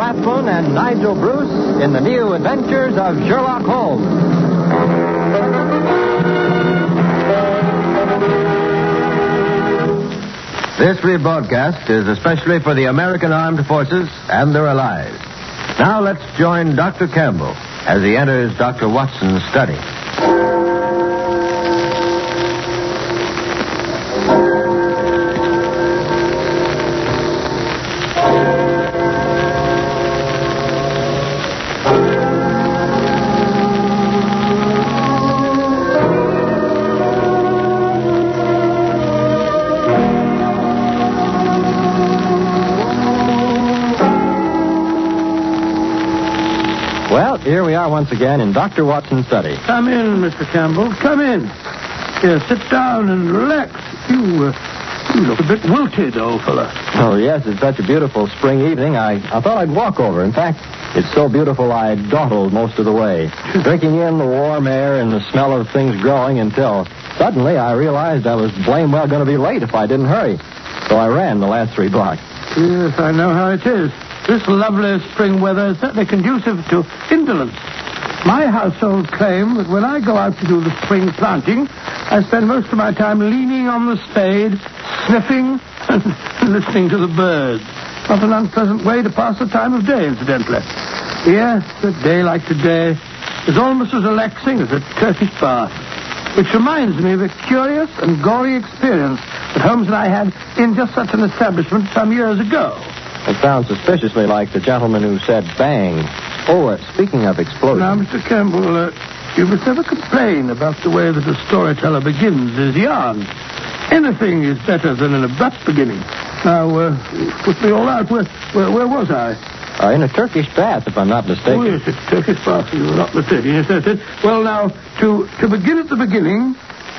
Rathbone and Nigel Bruce in the new adventures of Sherlock Holmes. This rebroadcast is especially for the American Armed Forces and their allies. Now let's join Dr. Campbell as he enters Dr. Watson's study. Well, here we are once again in Dr. Watson's study. Come in, Mr. Campbell. Come in. Here, sit down and relax. You look a bit wilted, old fella. Oh, yes, it's such a beautiful spring evening. I thought I'd walk over. In fact, it's so beautiful I dawdled most of the way, drinking in the warm air and the smell of things growing until suddenly I realized I was blame well going to be late if I didn't hurry. So I ran the last 3 blocks. Yes, I know how it is. This lovely spring weather is certainly conducive to indolence. My household claim that when I go out to do the spring planting, I spend most of my time leaning on the spade, sniffing and listening to the birds. Not an unpleasant way to pass the time of day, incidentally. Yes, a day like today is almost as relaxing as a Turkish bath, which reminds me of a curious and gory experience that Holmes and I had in just such an establishment some years ago. It sounds suspiciously like the gentleman who said bang. Oh, speaking of explosions. Now, Mr. Campbell, you must never complain about the way that a storyteller begins his yarn. Anything is better than an abrupt beginning. Now, put me all out. Where was I? In a Turkish bath, if I'm not mistaken. Oh, yes, it's Turkish bath. You're not mistaken. Yes, that's it. Well, now, to begin at the beginning,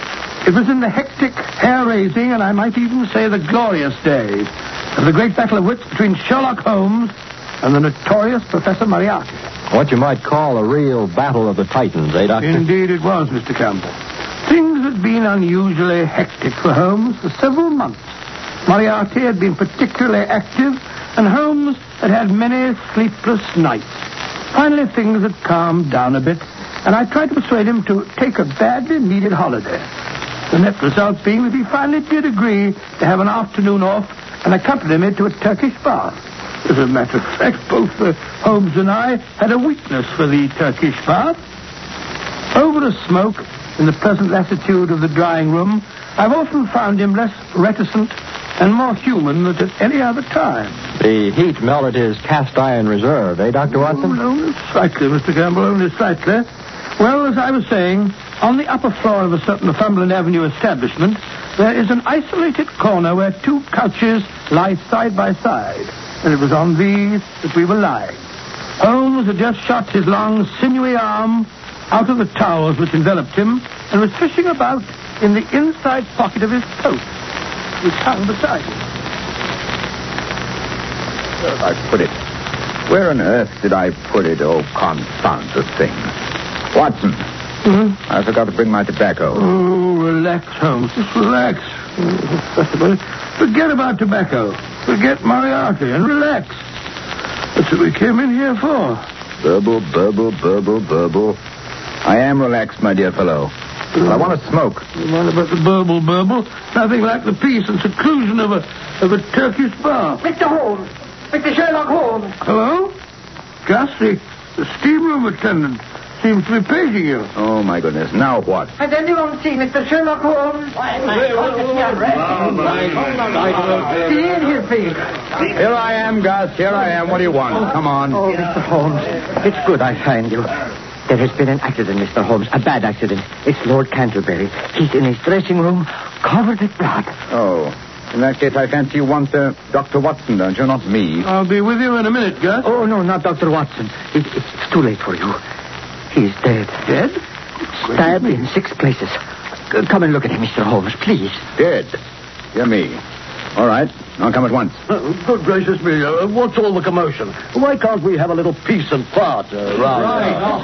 it was in the hectic, hair-raising, and I might even say the glorious days of the great battle of wits between Sherlock Holmes and the notorious Professor Moriarty. What you might call a real battle of the titans, eh, Doctor? Indeed it was, Mr. Campbell. Things had been unusually hectic for Holmes for several months. Moriarty had been particularly active, and Holmes had had many sleepless nights. Finally, things had calmed down a bit, and I tried to persuade him to take a badly needed holiday. The net result being that he finally did agree to have an afternoon off and accompany me to a Turkish bath. As a matter of fact, both Holmes and I had a weakness for the Turkish bath. Over a smoke in the pleasant latitude of the drawing room, I've often found him less reticent and more human than at any other time. The heat melted his cast iron reserve, eh, Dr. Watson? Oh, only slightly, Mr. Campbell, only slightly. Well, as I was saying, on the upper floor of a certain Northumberland Avenue establishment, there is an isolated corner where 2 couches lie side by side, and it was on these that we were lying. Holmes had just shot his long, sinewy arm out of the towels which enveloped him and was fishing about in the inside pocket of his coat, which hung beside him. Where did I put it? Where on earth did I put it? Oh, confound the thing. Watson. I forgot to bring my tobacco. Oh, relax, Holmes. Just relax. Forget about tobacco. Forget Moriarty and relax. That's what we came in here for. Burble, burble, burble, burble. I am relaxed, my dear fellow. But I want to smoke. What about the burble, burble? Nothing like the peace and seclusion of a Turkish bath. Mr. Holmes. Mr. Sherlock Holmes. Hello? Gus, the steam room attendant seems to be paging you. Oh, my goodness. Now what? Has anyone seen Mr. Sherlock Holmes? Why, my God, see in here, please. Here I am, Gus. Here I am. What do you want? Come on. Oh, Mr. Holmes, it's good I find you. There has been an accident, Mr. Holmes. A bad accident. It's Lord Canterbury. He's in his dressing room, covered with blood. Oh. In that case, I fancy you want Dr. Watson, don't you? Not me. I'll be with you in a minute, Gus. Oh, no, not Dr. Watson. It's too late for you. He's dead. Dead? Stabbed in 6 places. Come and look at him, Mr. Holmes, please. Dead? Dear me. All right. I'll come at once. Good gracious me. What's all the commotion? Why can't we have a little peace and quiet around?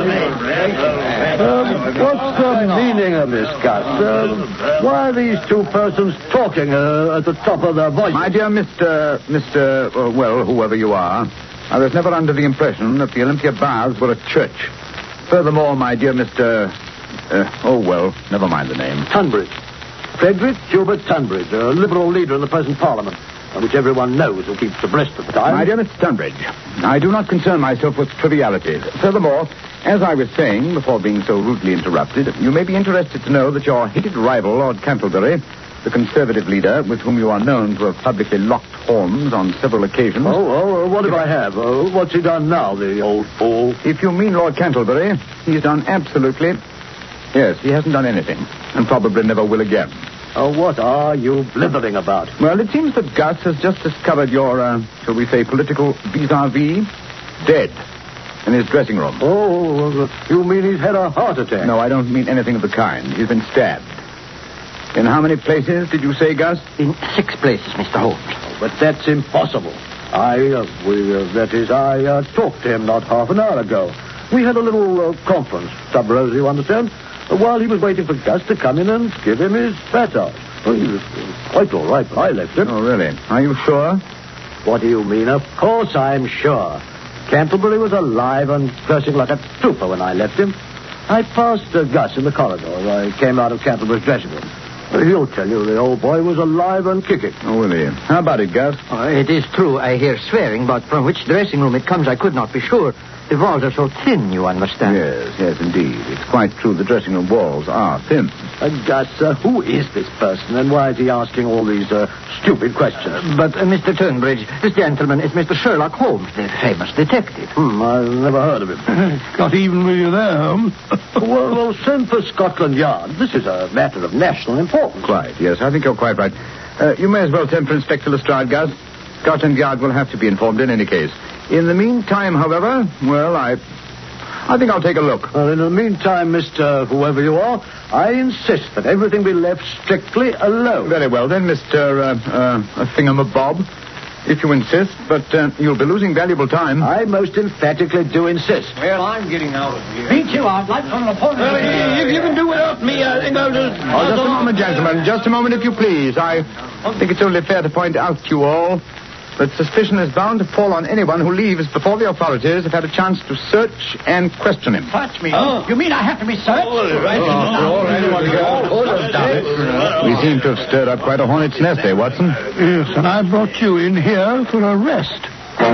What's the meaning of this, Gus? Why are these 2 persons talking at the top of their voice? My dear Mr. well, whoever you are, I was never under the impression that the Olympia Baths were a church. Furthermore, my dear Mr... never mind the name. Tunbridge. Frederick Hubert Tunbridge, a Liberal leader in the present Parliament, which everyone knows who keeps abreast of the time. My dear Mr. Tunbridge, I do not concern myself with trivialities. Furthermore, as I was saying before being so rudely interrupted, you may be interested to know that your hated rival, Lord Cantlebury, the Conservative leader, with whom you are known to have publicly locked horns on several occasions... what if I have? What's he done now, the old fool? If you mean Lord Cantlebury, he's done absolutely... Yes, he hasn't done anything, and probably never will again. What are you blithering about? Well, it seems that Gus has just discovered your, shall we say, political vis-a-vis dead in his dressing room. You mean he's had a heart attack? No, I don't mean anything of the kind. He's been stabbed. In how many places did you say, Gus? In 6 places, Mr. Holmes. But that's impossible. I talked to him not half an hour ago. We had a little conference, Sub Rosa, you understand, while he was waiting for Gus to come in and give him his fat out. He was quite all right when I left him. Oh, really? Are you sure? What do you mean? Of course I'm sure. Cantlebury was alive and dressing like a trooper when I left him. I passed Gus in the corridor as I came out of Cantlebury's dressing room. He'll tell you the old boy was alive and kicking. Oh, will he? How about it, Gus? It is true I hear swearing, but from which dressing room it comes I could not be sure. The walls are so thin, you understand. Yes, indeed. It's quite true the dressing room walls are thin. Gus, who is this person, and why is he asking all these stupid questions? But, Mr. Turnbridge, this gentleman is Mr. Sherlock Holmes, the famous detective. I've never heard of him. Got even with you there, Holmes. well, send for Scotland Yard. This is a matter of national importance. Quite, yes. I think you're quite right. You may as well send for Inspector Lestrade, Gus. Scotland Yard will have to be informed in any case. In the meantime, however, I think I'll take a look. Well, in the meantime, Mr. Whoever you are, I insist that everything be left strictly alone. Very well, then, Mr. Thingamabob, if you insist, but you'll be losing valuable time. I most emphatically do insist. Well, I'm getting out of here. Me too, I'd like on an appointment. If you can do without me, I think I'll just... Just a moment, gentlemen. Just a moment, if you please. I think it's only fair to point out to you all that suspicion is bound to fall on anyone who leaves before the authorities have had a chance to search and question him. Touch me. You mean I have to be searched? We seem to have stirred up quite a hornet's nest, Watson? Yes, and I brought you in here for a rest.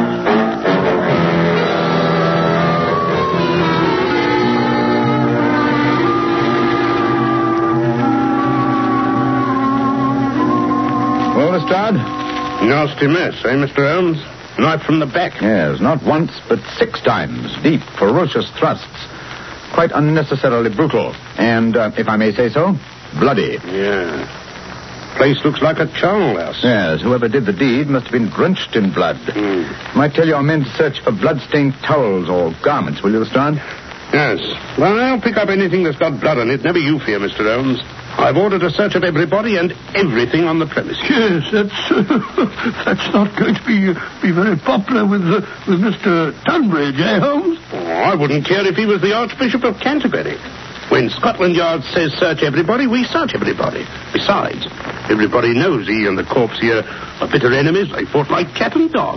Well, Lestrade? Nasty mess, eh, Mr. Holmes? Right from the back. Yes, not once, but 6 times. Deep, ferocious thrusts. Quite unnecessarily brutal. And, if I may say so, bloody. Yeah. Place looks like a charnel house. Yes, whoever did the deed must have been drenched in blood. Might tell your men to search for blood-stained towels or garments, will you, Lestrade? Yes. Well, I'll pick up anything that's got blood on it. Never you fear, Mr. Holmes. I've ordered a search of everybody and everything on the premises. Yes, that's not going to be very popular with Mr. Tunbridge, eh, Holmes? I wouldn't care if he was the Archbishop of Canterbury. When Scotland Yard says search everybody, we search everybody. Besides, everybody knows he and the corpse here are bitter enemies. They fought like cat and dog.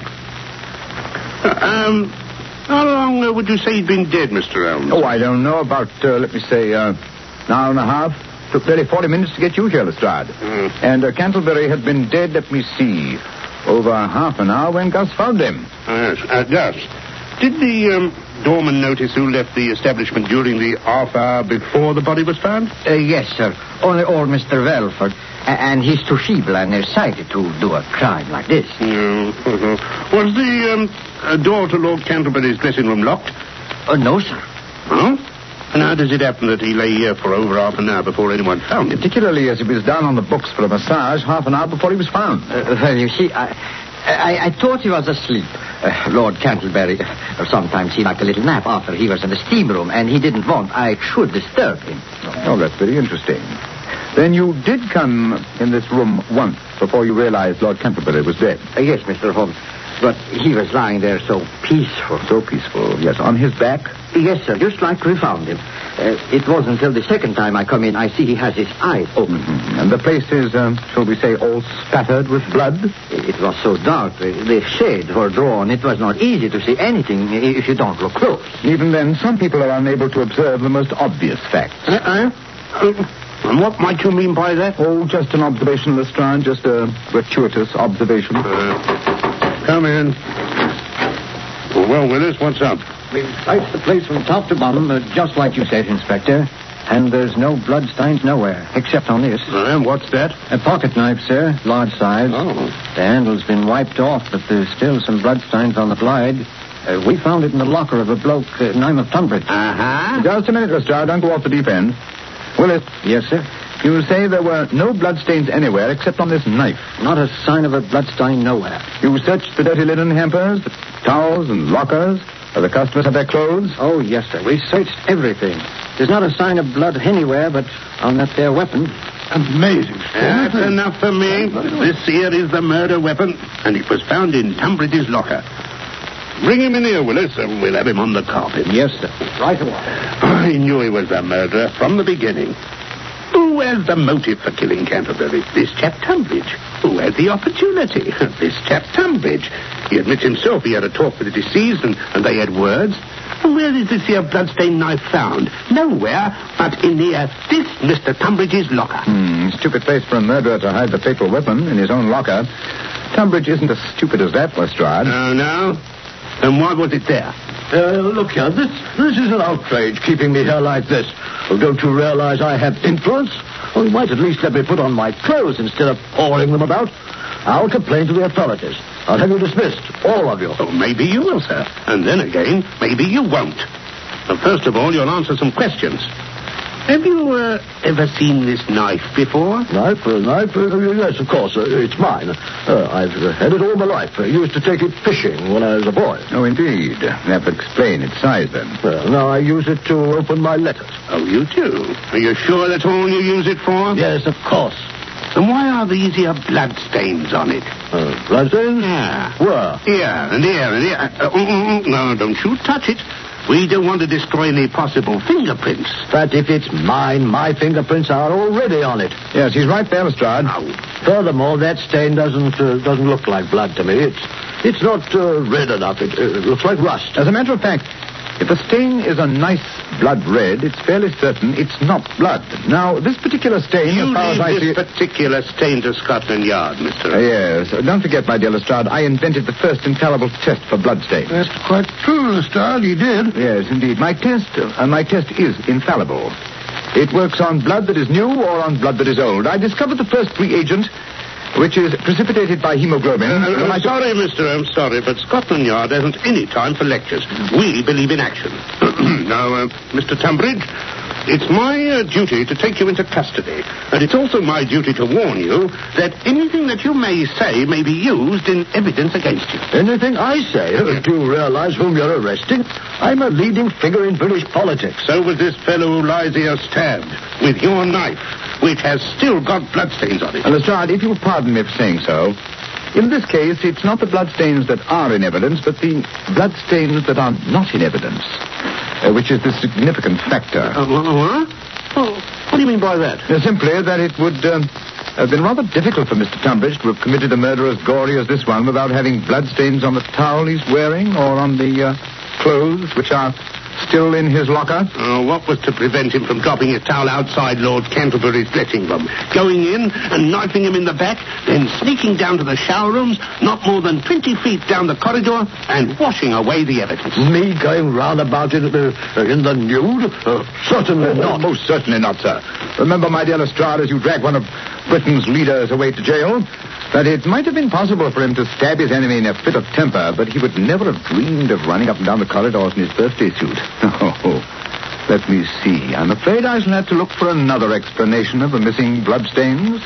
How long would you say he'd been dead, Mr. Holmes? Oh, I don't know. About, let me say, an hour and a half. Took nearly 40 minutes to get you here, Lestrade. And Cantlebury had been dead, let me see, over half an hour when Gus found him. Yes, Gus. Did the doorman notice who left the establishment during the half hour before the body was found? Yes, sir. Only old Mr. Welford. And he's too feeble and nearsighted to do a crime like this. Was the door to Lord Canterbury's dressing room locked? No, sir. Oh? And how does it happen that he lay here for over half an hour before anyone found him? Particularly as he was down on the books for a massage half an hour before he was found. Well, you see, I thought he was asleep. Lord Cantlebury, sometimes he liked a little nap after he was in the steam room, and he didn't want I should disturb him. Oh, that's very interesting. Then you did come in this room once before you realized Lord Canterbury was dead? Yes, Mr. Holmes. But he was lying there so peaceful. So peaceful, yes. On his back? Yes, sir, just like we found him. It wasn't until the second time I come in I see he has his eyes open. Mm-hmm. And the place is, shall we say, all spattered with blood? It was so dark. The shades were drawn. It was not easy to see anything if you don't look close. Even then, some people are unable to observe the most obvious facts. And what might you mean by that? Oh, just an observation, Lestrade. Just a gratuitous observation. Come in. Well, Willis, what's up? We've searched the place from top to bottom, just like you said, Inspector. And there's no blood stains nowhere, except on this. And what's that? A pocket knife, sir, large size. Oh. The handle's been wiped off, but there's still some blood stains on the blade. We found it in the locker of a bloke named of Tunbridge. Uh-huh. Just a minute, Lestrade. Don't go off the deep end. Willis. Yes, sir? You say there were no bloodstains anywhere except on this knife. Not a sign of a blood stain nowhere. You searched the dirty linen hampers, the towels and lockers, where the customers had their clothes? Oh, yes, sir. We searched everything. There's not a sign of blood anywhere but on that there weapon. Amazing. That's enough for me. This here is the murder weapon, and it was found in Tunbridge's locker. Bring him in here, Willis, and we'll have him on the carpet. Yes, sir. Right away. I knew he was the murderer from the beginning. Who has the motive for killing Canterbury? This chap Tunbridge. Who had the opportunity? This chap Tunbridge. He admits himself he had a talk with the deceased, and they had words. And where is this here bloodstained knife found? Nowhere but in this Mr. Tunbridge's locker. Stupid place for a murderer to hide the fatal weapon in his own locker. Tunbridge isn't as stupid as that, Lestrade. Oh, no? And why was it there? Look here, this is an outrage, keeping me here like this. Oh, don't you realize I have influence? Oh, you might at least let me put on my clothes instead of pouring them about. I'll complain to the authorities. I'll have you dismissed, all of you. Oh, maybe you will, sir. And then again, maybe you won't. But first of all, you'll answer some questions. Have you ever seen this knife before? Knife? Yes, of course. It's mine. I've had it all my life. I used to take it fishing when I was a boy. Oh, indeed. That would explain its size, then. Well, now I use it to open my letters. Oh, you do? Are you sure that's all you use it for? Yes, of course. And why are these here blood stains on it? Blood stains? Yeah. Where? Here and here and here. No, don't you touch it. We don't want to destroy any possible fingerprints. But if it's mine, my fingerprints are already on it. Yes, he's right there, Lestrade. Furthermore, that stain doesn't look like blood to me. It's not red enough. It looks like rust. As a matter of fact, if the stain is a nice blood red, it's fairly certain it's not blood. Now, this particular stain, You as far as I see leave this particular stain to Scotland Yard, Mr. Yes. Don't forget, my dear Lestrade, I invented the first infallible test for blood stains. That's quite true, Lestrade. You did. Yes, indeed. My test is infallible. It works on blood that is new or on blood that is old. I discovered the first reagent, which is precipitated by hemoglobin. I'm sorry, mister, I'm sorry, but Scotland Yard hasn't any time for lectures. We believe in action. Now, Mr. Tunbridge, it's my duty to take you into custody, and it's also my duty to warn you that anything that you may say may be used in evidence against you. Anything I say? Do you realize whom you're arresting? I'm a leading figure in British politics. So was this fellow who lies here stabbed with your knife, which has still got bloodstains on it. Lestrade, if you'll pardon me for saying so, in this case, it's not the bloodstains that are in evidence, but the bloodstains that are not in evidence, which is the significant factor. What? Oh, what do you mean by that? Simply that it would have been rather difficult for Mr. Tunbridge to have committed a murder as gory as this one without having bloodstains on the towel he's wearing or on the clothes which are still in his locker. What was to prevent him from dropping his towel outside Lord Canterbury's dressing room, going in and knifing him in the back, then sneaking down to the shower rooms, not more than 20 feet down the corridor, and washing away the evidence? Me going round about it in the nude? Certainly not. Most certainly not, sir. Remember, my dear Lestrade, as you drag one of Britain's leaders away to jail, that it might have been possible for him to stab his enemy in a fit of temper, but he would never have dreamed of running up and down the corridors in his birthday suit. Oh, let me see. I'm afraid I shall have to look for another explanation of the missing bloodstains.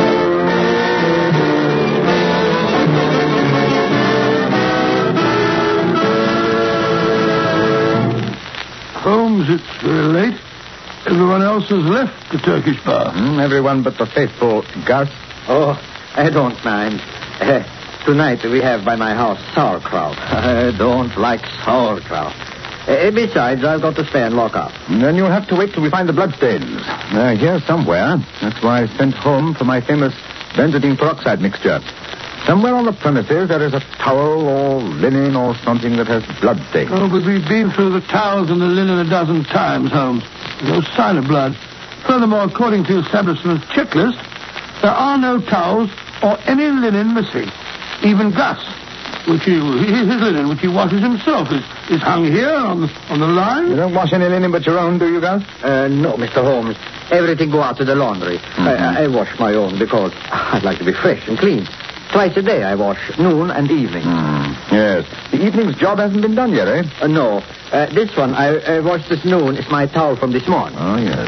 Holmes, it's late. Everyone else has left the Turkish bar. Everyone but the faithful Gus. Oh, I don't mind. Tonight we have by my house sauerkraut. I don't like sauerkraut. Besides, I've got to stay and lock up. Then you'll have to wait till we find the bloodstains. They're here somewhere. That's why I sent home for my famous benzidine peroxide mixture. Somewhere on the premises there is a towel or linen or something that has bloodstains. Oh, but we've been through the towels and the linen a dozen times, Holmes. No sign of blood. Furthermore, according to the establishment's checklist, there are no towels or any linen missing. Even Gus, his linen, which he washes himself, is hung here on the line. You don't wash any linen but your own, do you, Gus? No, Mr. Holmes. Everything go out to the laundry. I wash my own because I'd like to be fresh and clean. Twice a day I wash, noon and evening. Yes. The evening's job hasn't been done yet, eh? No. This one I washed this noon. It's my towel from this morning. Oh, yes.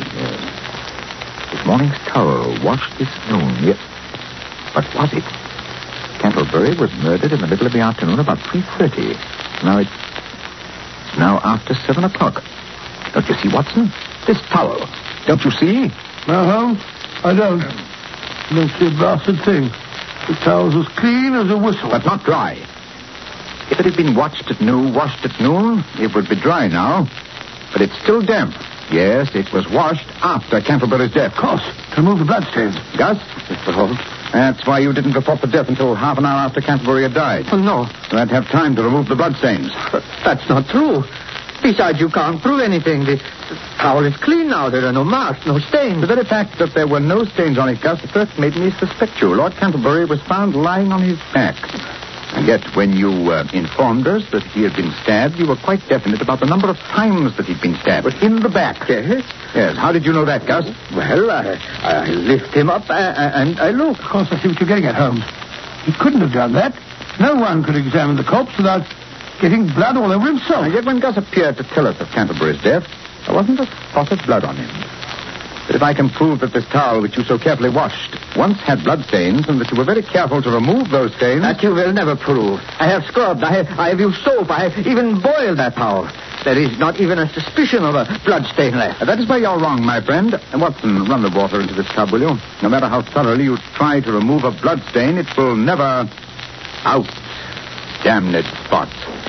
This morning's towel washed this noon. Yes. But was it? Cantlebury was murdered in the middle of the afternoon about 3:30. Now now after 7 o'clock. Don't you see, Watson? This towel. Don't you see? No, Holmes, I don't. I don't see a bastard thing. The towel's as clean as a whistle. But not dry. If it had been washed at noon, it would be dry now. But it's still damp. Yes, it was washed after Cantlebury's death. Of course, to remove the bloodstains. Gus? Mr. Holmes. That's why you didn't report the death until half an hour after Canterbury had died. Oh, no. So I'd have time to remove the bloodstains. But that's not true. Besides, you can't prove anything. The towel is clean now. There are no marks, no stains. The very fact that there were no stains on it, Gus, first made me suspect you. Lord Canterbury was found lying on his back. And yet, when you informed us that he had been stabbed, you were quite definite about the number of times that he'd been stabbed. But in the back. Yes? Yes. How did you know that, Gus? Well, I lift him up and I look. Of course, I see what you're getting at, Holmes. He couldn't have done that. No one could examine the corpse without getting blood all over himself. And yet, when Gus appeared to tell us of Canterbury's death, there wasn't a spot of blood on him. But if I can prove that this towel which you so carefully washed once had bloodstains and that you were very careful to remove those stains... That you will never prove. I have scrubbed, I have used soap, I have even boiled that towel. There is not even a suspicion of a bloodstain left. That is where you're wrong, my friend. And Watson, run the water into this tub, will you? No matter how thoroughly you try to remove a bloodstain, it will never... Out. Damned spot.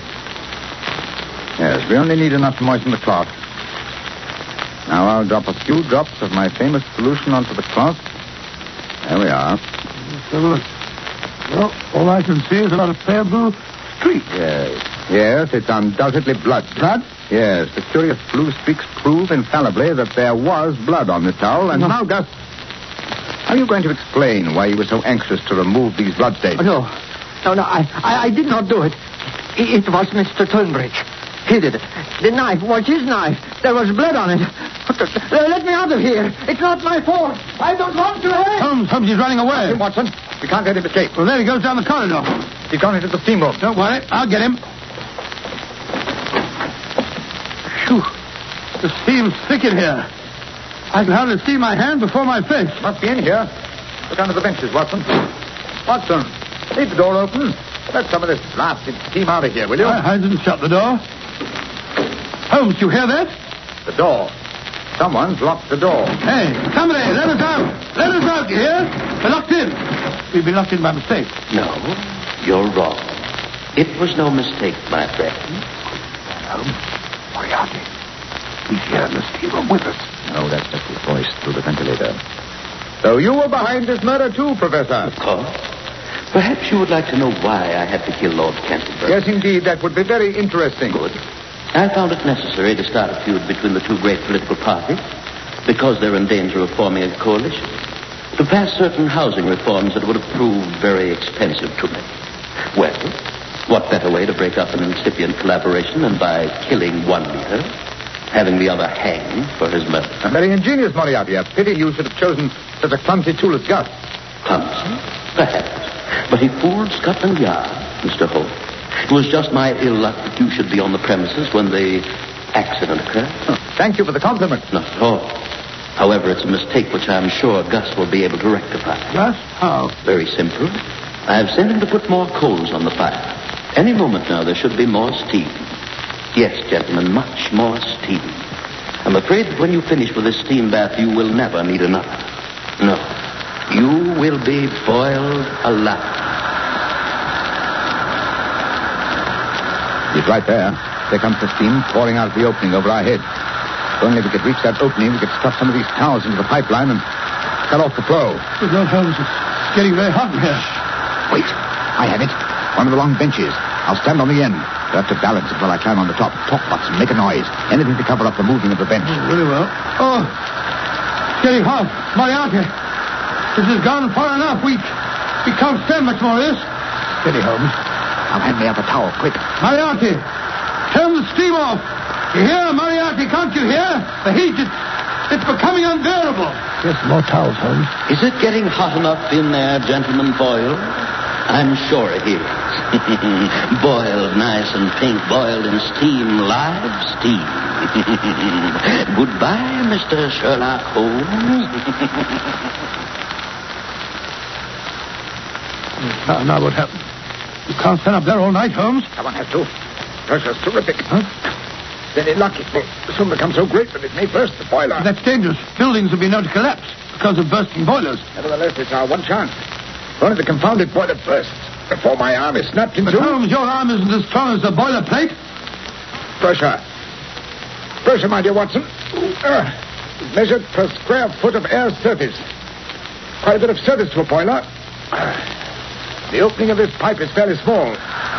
Yes, we only need enough to moisten the cloth. Now I'll drop a few drops of my famous solution onto the cloth. There we are. Let's have a look. Well, all I can see is a lot of pale blue streaks. Yes, it's undoubtedly blood. Blood? Yes, the curious blue streaks prove infallibly that there was blood on the towel. And now, Gus, how are you going to explain why you were so anxious to remove these bloodstains? No, I did not do it. It was Mr. Tunbridge. He did it. The knife was his knife. There was blood on it. Let me out of here. It's not my fault. I don't want to. Holmes, he's running away. Hey, Watson, we can't let him escape. Well, there he goes down the corridor. He's gone into the steamroom. Don't worry. I'll get him. Phew. The steam's thick in here. I can hardly see my hand before my face. Must be in here. Look under the benches, Watson. Watson, leave the door open. Let some of this blasted steam out of here, will you? I didn't shut the door. Holmes, you hear that? The door. Someone's locked the door. Hey, somebody, let us out. Let us out, you hear? We're locked in. We've been locked in by mistake. No, you're wrong. It was no mistake, my friend. Moriarty. He's here in the steam room with us. No, that's just his voice through the ventilator. So you were behind this murder too, Professor? Of course. Perhaps you would like to know why I had to kill Lord Canterbury. Yes, indeed. That would be very interesting. Good. I found it necessary to start a feud between the two great political parties because they're in danger of forming a coalition to pass certain housing reforms that would have proved very expensive to me. Well, what better way to break up an incipient collaboration than by killing one leader, having the other hanged for his murder? Very ingenious, Moriarty. A pity you should have chosen such a clumsy tool as Gus. Clumsy? Perhaps. But he fooled Scotland Yard, Mr. Holt. It was just my ill luck that you should be on the premises when the accident occurred. Oh, thank you for the compliment. Not at all. However, it's a mistake which I'm sure Gus will be able to rectify. Gus? How? Very simple. I've sent him to put more coals on the fire. Any moment now, there should be more steam. Yes, gentlemen, much more steam. I'm afraid that when you finish with this steam bath, you will never need another. No. You will be boiled alive. He's right there. There comes the steam pouring out of the opening over our heads. If only we could reach that opening, we could stuff some of these towels into the pipeline and cut off the flow. Good Lord, Holmes, it's getting very hot in here. Wait. I have it. One of the long benches. I'll stand on the end. You'll have to balance it while I climb on the top. Talk, Watson. Make a noise. Anything to cover up the moving of the bench. Very well. Oh, it's getting hot. Moriarty, this has gone far enough. We can't stand much more of this. Steady, Holmes. Now hand me out the towel, quick. Moriarty, turn the steam off. You hear, Moriarty? Can't you hear? The heat, it's becoming unbearable. Yes, more towels, Holmes. Is it getting hot enough in there, Gentleman Boyle? I'm sure it is. Boiled nice and pink, boiled in steam, live steam. Goodbye, Mr. Sherlock Holmes. Now what happened? You can't stand up there all night, Holmes. Someone has to. Pressure's terrific. Huh? Then in luck, it will soon become so great that it may burst the boiler. That's dangerous. Buildings will be known to collapse because of bursting boilers. Nevertheless, it's our one chance. If only the confounded boiler bursts before my arm is snapped in But two. Holmes, your arm isn't as strong as the boiler plate. Pressure. Pressure, my dear Watson. Measured per square foot of air surface. Quite a bit of surface to a boiler. The opening of this pipe is fairly small.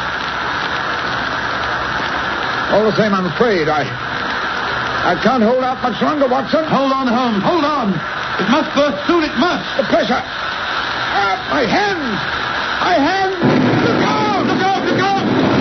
All the same, I'm afraid I can't hold out much longer, Watson. Hold on, Holmes. Hold on. It must burst soon. It must. The pressure. My hands. My hands. Look out. Look out. Look out.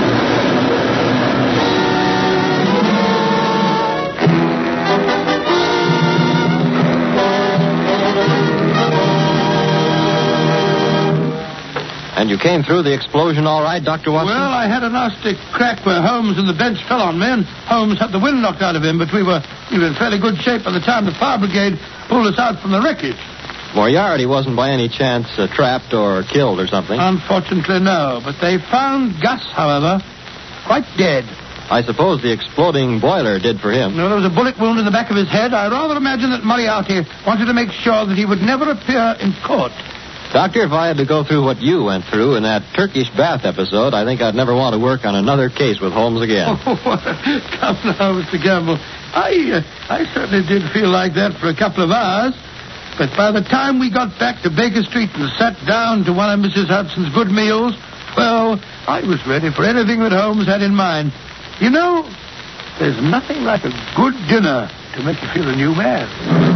And you came through the explosion all right, Dr. Watson? Well, I had a nasty crack where Holmes and the bench fell on me, and Holmes had the wind knocked out of him, but we were in fairly good shape by the time the fire brigade pulled us out from the wreckage. Moriarty wasn't by any chance trapped or killed or something? Unfortunately, no. But they found Gus, however, quite dead. I suppose the exploding boiler did for him. No, there was a bullet wound in the back of his head. I rather imagine that Moriarty wanted to make sure that he would never appear in court. Doctor, if I had to go through what you went through in that Turkish bath episode, I think I'd never want to work on another case with Holmes again. Oh, come now, Mr. Gamble. I certainly did feel like that for a couple of hours. But by the time we got back to Baker Street and sat down to one of Mrs. Hudson's good meals, well, I was ready for anything that Holmes had in mind. You know, there's nothing like a good dinner to make you feel a new man.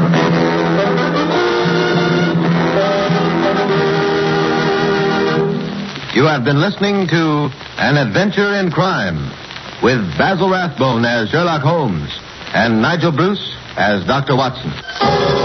You have been listening to An Adventure in Crime with Basil Rathbone as Sherlock Holmes and Nigel Bruce as Dr. Watson.